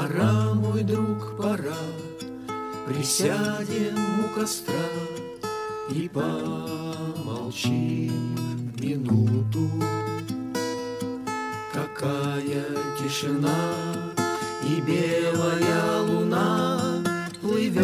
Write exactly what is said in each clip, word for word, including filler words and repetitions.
Пора, мой друг, пора, присядем у костра и помолчим минуту. Какая тишина, и белая луна плывет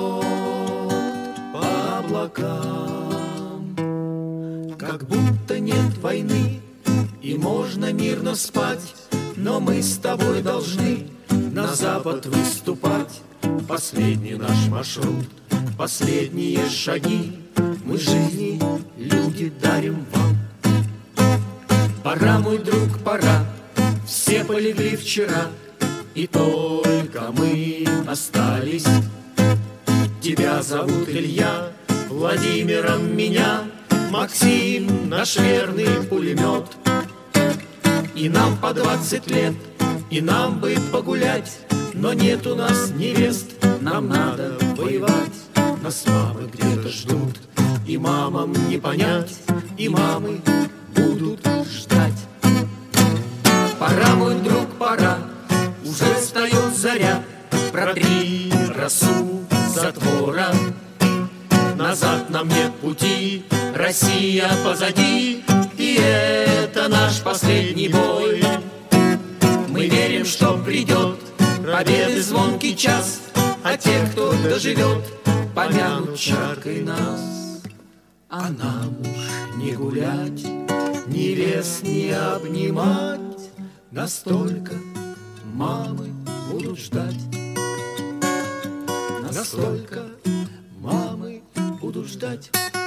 по облакам. Как будто нет войны, и можно мирно спать, но мы с тобой должны на запад выступать. Последний наш маршрут, последние шаги, мы жизни, люди, дарим вам. Пора, мой друг, пора, все полегли вчера, и только мы остались. Тебя зовут Илья, Владимиром меня, Максим, наш верный пулемет. И нам по двадцать лет, и нам бы погулять, но нет у нас невест, нам надо воевать. Нас мамы где-то ждут, и мамам не понять, и мамы будут ждать. Пора, мой друг, пора, уже встает заря, протри росу затвора. Назад нам нет пути, Россия позади, и это наш последний бой. Мы верим, что придет победы звонкий час, а те, кто доживет, помянут чаркой нас. А нам уж не гулять, невест не обнимать, настолько мамы будут ждать. Настолько мамы будут ждать.